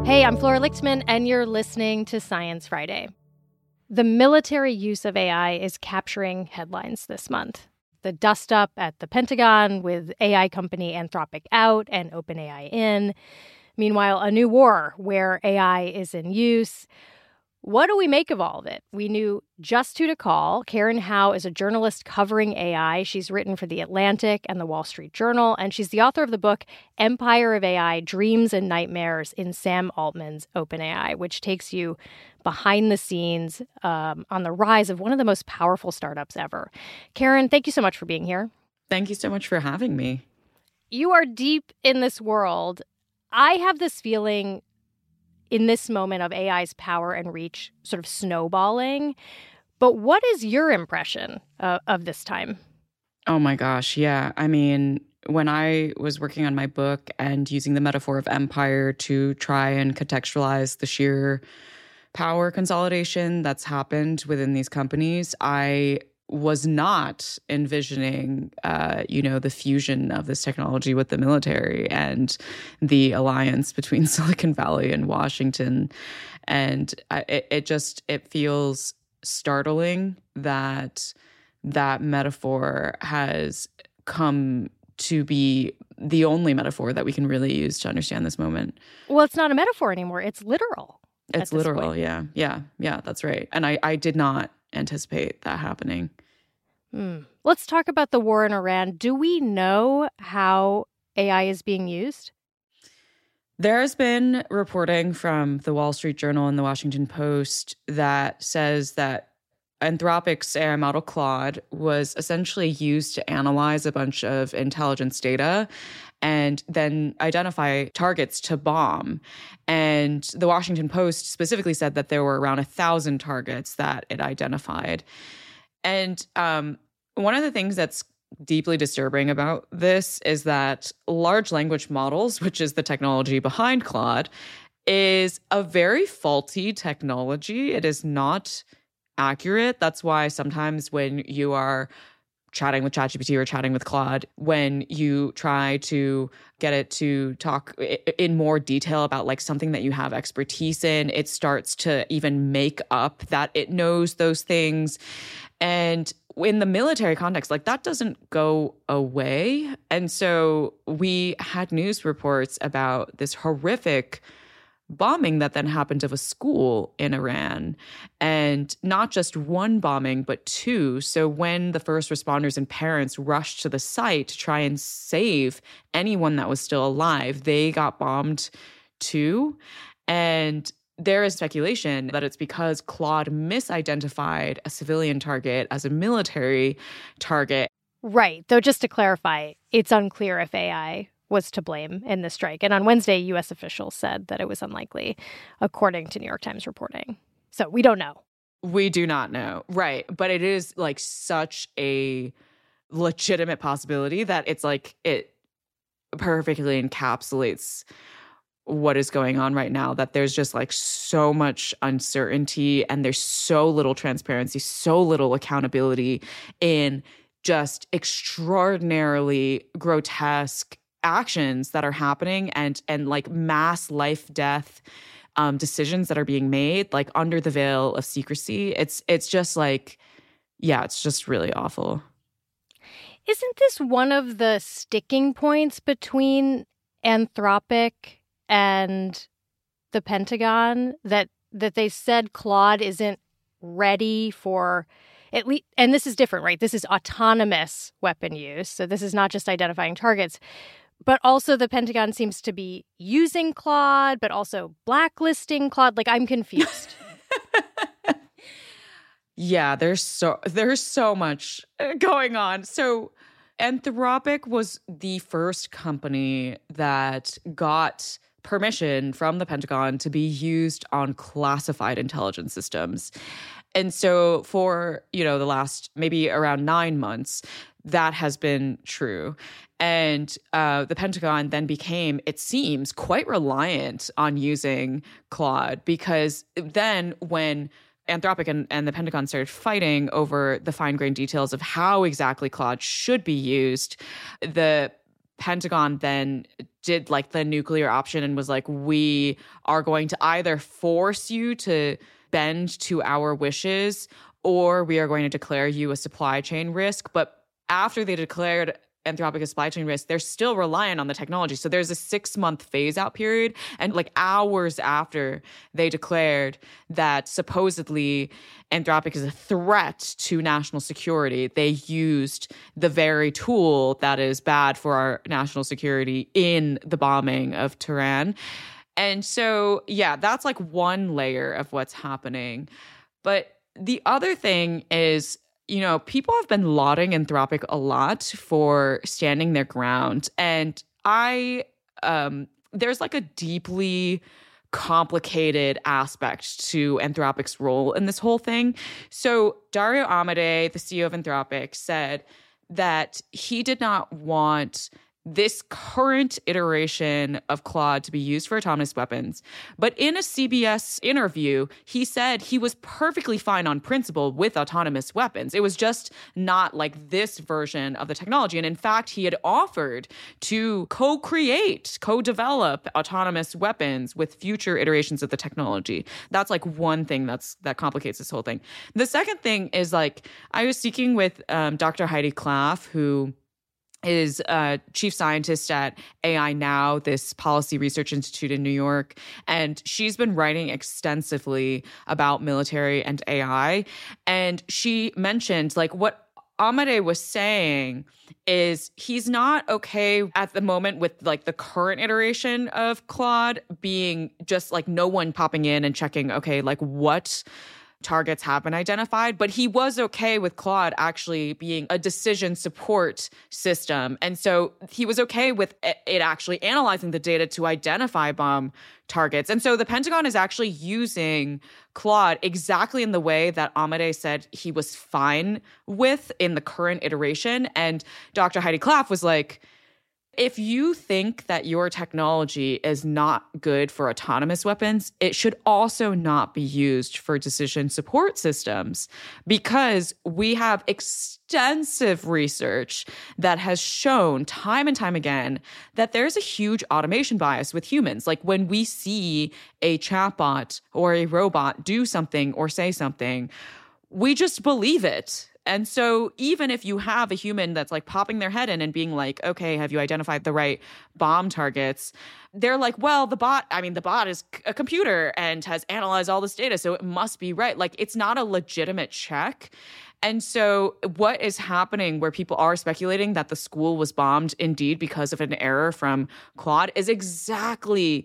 Hey, I'm Flora Lichtman, and you're listening to Science Friday. The military use of AI is capturing headlines this month. The dust-up at the Pentagon with AI company Anthropic out and OpenAI in. Meanwhile, a new war where AI is in use. What do we make of all of it? We knew just who to call. Karen Howe is a journalist covering AI. She's written for The Atlantic and The Wall Street Journal, and she's the author of the book Empire of AI, Dreams and Nightmares in Sam Altman's OpenAI, which takes you behind the scenes on the rise of one of the most powerful startups ever. Karen, thank you so much for being here. Thank you so much for having me. You are deep in this world. I have this feeling in this moment of AI's power and reach sort of snowballing. But what is your impression of this time? Oh my gosh, yeah. I mean, when I was working on my book and using the metaphor of empire to try and contextualize the sheer power consolidation that's happened within these companies, I was not envisioning, the fusion of this technology with the military and the alliance between Silicon Valley and Washington. And it feels startling that that metaphor has come to be the only metaphor that we can really use to understand this moment. Well, it's not a metaphor anymore. It's literal. It's literal, yeah. Yeah, that's right. And I did not anticipate that happening. Let's talk about the war in Iran. Do we know how AI is being used? There has been reporting from the Wall Street Journal and the Washington Post that says that Anthropic's AI model Claude was essentially used to analyze a bunch of intelligence data and then identify targets to bomb. And the Washington Post specifically said that there were around 1,000 targets that it identified. And one of the things that's deeply disturbing about this is that large language models, which is the technology behind Claude, is a very faulty technology. It is not accurate. That's why sometimes when you are chatting with ChatGPT or chatting with Claude, when you try to get it to talk in more detail about like something that you have expertise in, it starts to even make up that it knows those things. And in the military context, like that doesn't go away. And so we had news reports about this horrific bombing that then happened of a school in Iran. And not just one bombing, but two. So when the first responders and parents rushed to the site to try and save anyone that was still alive, they got bombed too. And there is speculation that it's because Claude misidentified a civilian target as a military target. Right. Though just to clarify, it's unclear if AI was to blame in the strike. And on Wednesday, U.S. officials said that it was unlikely, according to New York Times reporting. So we don't know. We do not know. Right. But it is like such a legitimate possibility that it's like it perfectly encapsulates what is going on right now, that there's just like so much uncertainty and there's so little transparency, so little accountability in just extraordinarily grotesque actions that are happening and like mass life death decisions that are being made like under the veil of secrecy. It's just like, yeah, it's just really awful. Isn't this one of the sticking points between Anthropic and the Pentagon, that they said Claude isn't ready for at least, and this is different, right? This is autonomous weapon use. So this is not just identifying targets, but also the Pentagon seems to be using Claude, but also blacklisting Claude. Like, I'm confused. Yeah, there's so much going on. So Anthropic was the first company that got permission from the Pentagon to be used on classified intelligence systems. And so for, the last maybe around 9 months, that has been true. And the Pentagon then became, it seems, quite reliant on using Claude, because then when Anthropic and the Pentagon started fighting over the fine-grained details of how exactly Claude should be used, the Pentagon then did like the nuclear option and was like, we are going to either force you to bend to our wishes, or we are going to declare you a supply chain risk. But after they declared Anthropic a supply chain risk, they're still reliant on the technology. So there's a 6-month phase out period. And like hours after they declared that supposedly Anthropic is a threat to national security, they used the very tool that is bad for our national security in the bombing of Tehran. And so, yeah, that's like one layer of what's happening. But the other thing is, you know, people have been lauding Anthropic a lot for standing their ground. And there's like a deeply complicated aspect to Anthropic's role in this whole thing. So Dario Amodei, the CEO of Anthropic, said that he did not want this current iteration of Claude to be used for autonomous weapons. But in a CBS interview, he said he was perfectly fine on principle with autonomous weapons. It was just not like this version of the technology. And in fact, he had offered to co-create, co-develop autonomous weapons with future iterations of the technology. That's like one thing that complicates this whole thing. The second thing is like, I was speaking with Dr. Heidi Klaff, who is chief scientist at AI Now, this policy research institute in New York. And she's been writing extensively about military and AI. And she mentioned like what Amodei was saying is he's not okay at the moment with like the current iteration of Claude being just like no one popping in and checking, okay, like what targets have been identified, but he was okay with Claude actually being a decision support system. And so he was okay with it actually analyzing the data to identify bomb targets. And so the Pentagon is actually using Claude exactly in the way that Amodei said he was fine with in the current iteration. And Dr. Heidi Klaff was like, if you think that your technology is not good for autonomous weapons, it should also not be used for decision support systems, because we have extensive research that has shown time and time again that there's a huge automation bias with humans. Like when we see a chatbot or a robot do something or say something, we just believe it. And so even if you have a human that's like popping their head in and being like, okay, have you identified the right bomb targets? They're like, well, the bot is a computer and has analyzed all this data, so it must be right. Like it's not a legitimate check. And so what is happening where people are speculating that the school was bombed indeed because of an error from Claude is exactly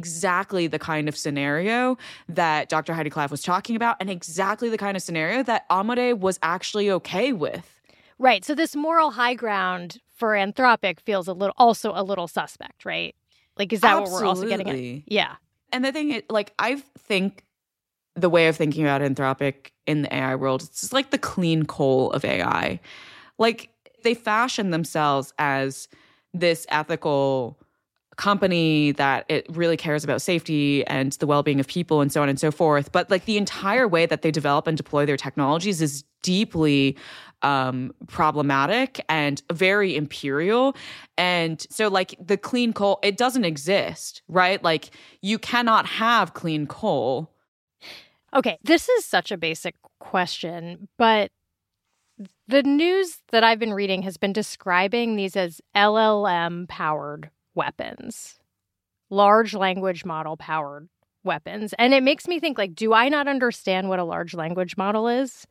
the kind of scenario that Dr. Heidi Klaff was talking about, and exactly the kind of scenario that Amodei was actually okay with. Right. So this moral high ground for Anthropic feels also a little suspect, right? Like, is that Absolutely. what we're also getting at? Yeah. And the thing is, like, I think the way of thinking about Anthropic in the AI world, it's just like the clean coal of AI. Like they fashion themselves as this ethical company that it really cares about safety and the well-being of people and so on and so forth. But like the entire way that they develop and deploy their technologies is deeply problematic and very imperial. And so like the clean coal, it doesn't exist, right? Like you cannot have clean coal. Okay, this is such a basic question, but the news that I've been reading has been describing these as LLM-powered weapons, large language model-powered weapons. And it makes me think, like, do I not understand what a large language model is?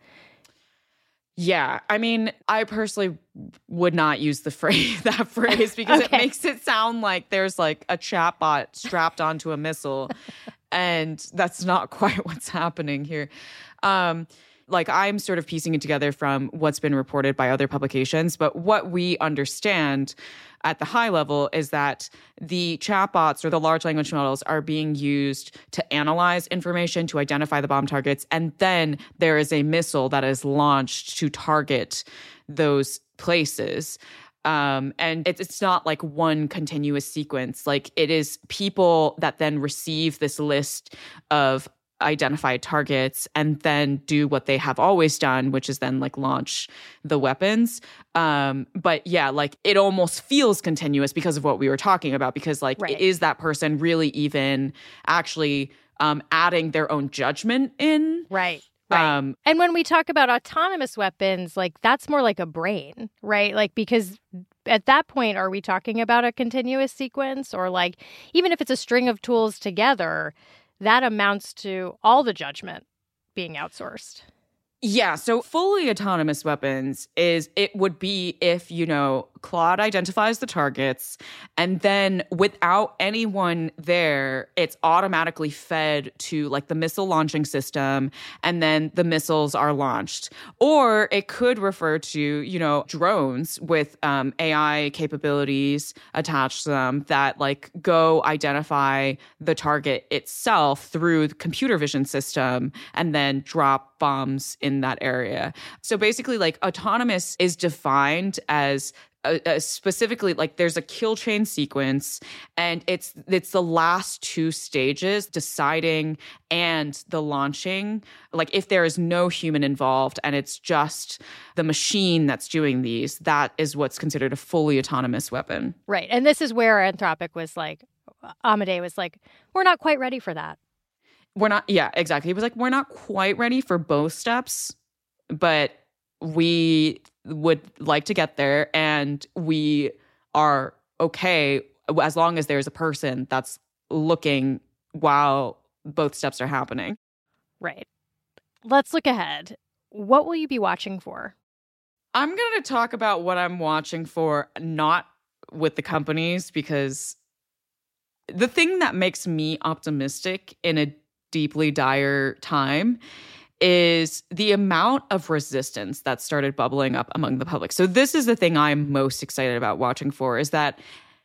Yeah, I mean, I personally would not use that phrase because it makes it sound like there's like a chatbot strapped onto a missile. And that's not quite what's happening here. Like I'm sort of piecing it together from what's been reported by other publications. But what we understand at the high level is that the chatbots or the large language models are being used to analyze information, to identify the bomb targets. And then there is a missile that is launched to target those places. And it's not like one continuous sequence. Like it is people that then receive this list of identify targets and then do what they have always done, which is then like launch the weapons. But yeah, like it almost feels continuous because of what we were talking about, because like, is that person really even actually adding their own judgment in? Right. And when we talk about autonomous weapons, like that's more like a brain, right? Like, because at that point, are we talking about a continuous sequence, or like, even if it's a string of tools together, that amounts to all the judgment being outsourced? Yeah. So fully autonomous weapons would be if, Claude identifies the targets, and then without anyone there, it's automatically fed to like the missile launching system, and then the missiles are launched. Or it could refer to, drones with AI capabilities attached to them that like go identify the target itself through the computer vision system and then drop bombs in that area. So basically, like autonomous is defined as specifically like there's a kill chain sequence, and it's the last two stages, deciding and the launching. Like if there is no human involved and it's just the machine that's doing these, that is what's considered a fully autonomous weapon. Right. And this is where Anthropic was like, Amedee was like, we're not quite ready for that. We're not. Yeah, exactly. He was like, we're not quite ready for both steps, but we would like to get there, and we are okay as long as there's a person that's looking while both steps are happening. Right. Let's look ahead. What will you be watching for? I'm going to talk about what I'm watching for, not with the companies, because the thing that makes me optimistic in a deeply dire time is the amount of resistance that started bubbling up among the public. So this is the thing I'm most excited about watching for, is that,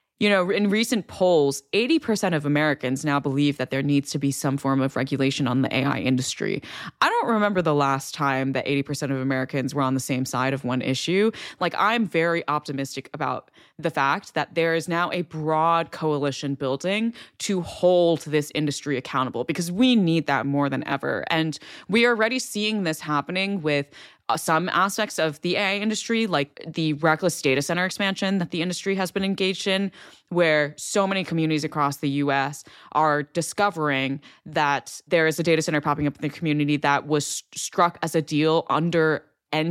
in recent polls, 80% of Americans now believe that there needs to be some form of regulation on the AI industry. I don't remember the last time that 80% of Americans were on the same side of one issue. Like, I'm very optimistic about the fact that there is now a broad coalition building to hold this industry accountable, because we need that more than ever. And we are already seeing this happening with some aspects of the AI industry, like the reckless data center expansion that the industry has been engaged in, where so many communities across the US are discovering that there is a data center popping up in the community that was struck as a deal under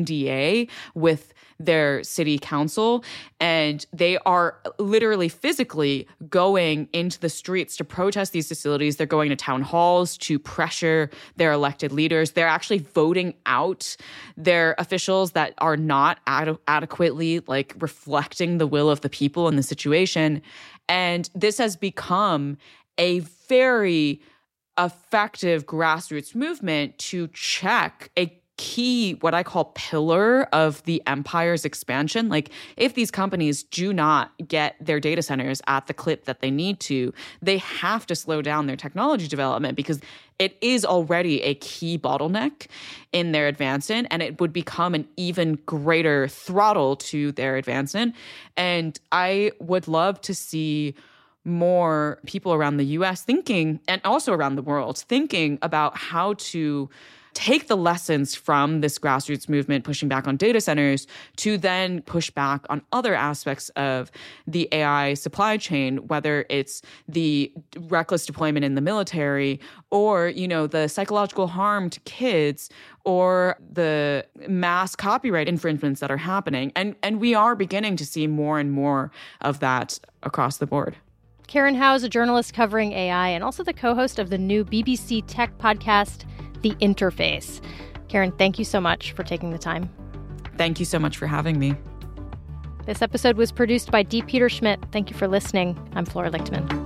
NDA with their city council, and they are literally physically going into the streets to protest these facilities. They're going to town halls to pressure their elected leaders. They're actually voting out their officials that are not adequately like reflecting the will of the people in the situation. And this has become a very effective grassroots movement to check a key, what I call pillar of the empire's expansion. Like, if these companies do not get their data centers at the clip that they need to, they have to slow down their technology development, because it is already a key bottleneck in their advancement, and it would become an even greater throttle to their advancement. And I would love to see more people around the US thinking, and also around the world, thinking about how to take the lessons from this grassroots movement pushing back on data centers to then push back on other aspects of the AI supply chain, whether it's the reckless deployment in the military, or, the psychological harm to kids, or the mass copyright infringements that are happening. And we are beginning to see more and more of that across the board. Karen Hao is a journalist covering AI and also the co-host of the new BBC tech podcast, The Interface. Karen, thank you so much for taking the time. Thank you so much for having me. This episode was produced by D. Peter Schmidt. Thank you for listening. I'm Flora Lichtman.